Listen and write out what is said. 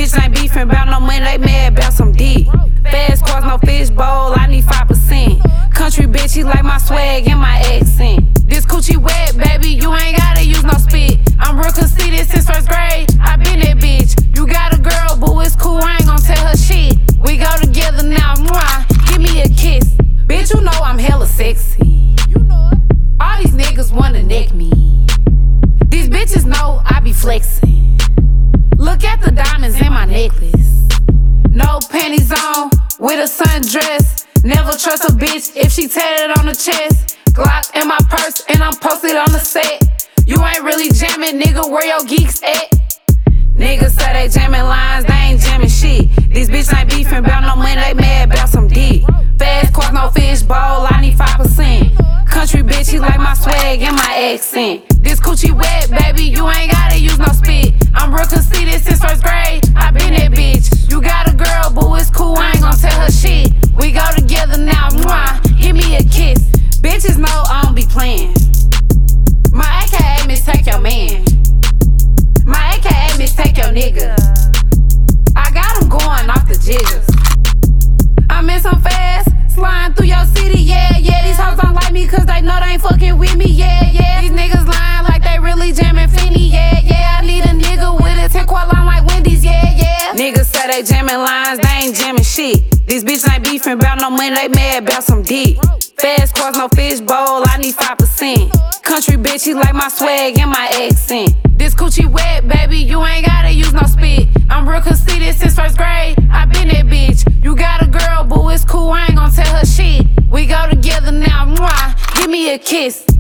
bitches ain't beefing about no money, they mad about some D. Fast cars, no fishbowl, I need 5%. Country bitch, he like my swag and my accent. This coochie wet, baby, you ain't gotta use no spit. I'm real conceited since first grade, I been that bitch. You got a girl, boo, it's cool, I ain't gon' tell her shit. We go together now, mwah, give me a kiss. Bitch, you know I'm hella sexy. All these niggas wanna neck me. These bitches know I be flexing. Look at the diamonds in my necklace. No panties on, with a sundress. Never trust a bitch if she tatted on the chest. Glock in my purse and I'm posted on the set. You ain't really jamming, nigga, where your geeks at? Niggas say they jamming lines, they ain't jamming shit. These bitches ain't beefing about no money, they mad about some dick. Fast cars, no fishbowl, I need 5%. Country bitch, he like my swag and my accent. This coochie wet, baby, you ain't gotta use no spit. I'm real conceited since first grade, I been that bitch. You got a girl, boo, it's cool, I ain't gon' tell her shit. We go together now, mwah, give me a kiss. Bitches know I don't be playing. My AKA mistake your man. My AKA mistake your nigga. I got him going off the jiggers. I'm in some fast, sliding through your city, yeah, yeah. These hoes don't like me cause they know they ain't fucking with me, yeah, yeah. These niggas lying like they really jamming Feeny, yeah, yeah. I need a nigga with a 10-quart line like Wendy's, yeah, yeah. Niggas say they jamming lines, they ain't jamming shit. These bitches ain't beefing about no money, they mad about some dick. Fast cars, no fishbowl, I need 5%. Country bitch, he like my swag and my accent. This coochie wet, baby, you ain't gotta use no spit. I'm real conceited since first grade, I been that bitch. You got a girl, boo, it's cool, I ain't gon' tell her shit. We go together now, mwah, give me a kiss.